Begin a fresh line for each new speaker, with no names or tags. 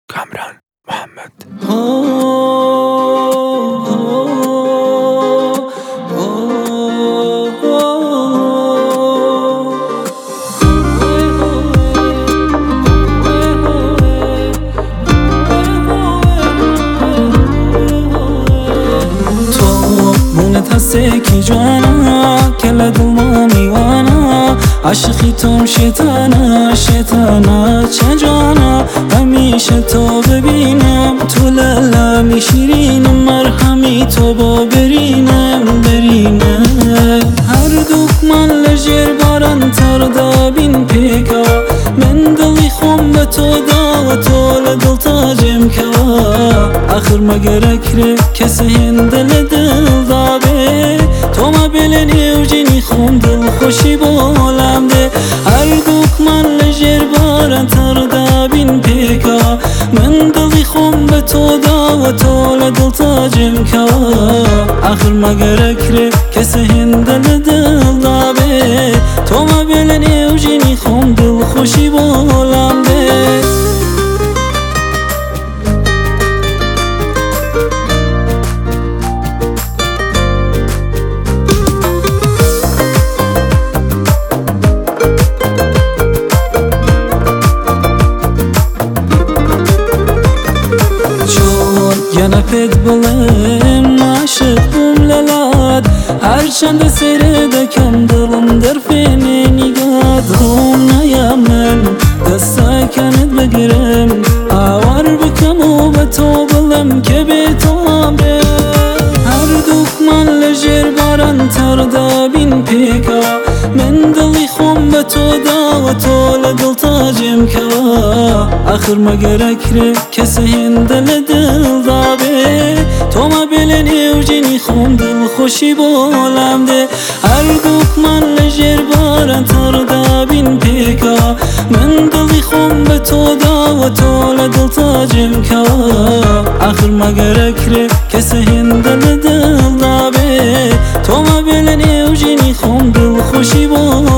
کامران محمد.
هستی جوانا کل دل ما میوانا عاشقی توم شیطانا چه جوانا همیشه تو ببینم تو لالمی شیرینم مرهمی تو با برینم هر دوکمان لجر باران تر دابین پیکا من دلی خون به تو دا و تو لدل تاجم کوا آخر مگرک ره کسی هندل دل دابه تو ما بلنی و جنی خون دل خوشی بولم ده هر دوکمان لجر باران تر دابین پیکا من دلی خون به تو دا و تو لدل تاجم کوا آخر مگرک ره کسی هندل دل دابه تو ما بلنی و جنی خون دل خوشی بولم ده yana pek bulayım aşıkım lelat Herçende seyredekam dılım derfini nigadım nayamen Desta kanet begirem Avar bikam u beto bilem ke betom be Her dukman lejer baran tarda bin peka Men dili khum beto da ve to ledil tajim kava Akhir ma gerek re kesi hindel dil da be تو ما بلنی و جنی خون دل خوشی بولم ده هر دوکمان لجر باران تر دابین پیکا من دلی خون به تو دا و تو لدل تاجم کوا آخر ما گرک ره کسی هندل دل دابه تو ما بلنی و جنی خون دل خوشی بولم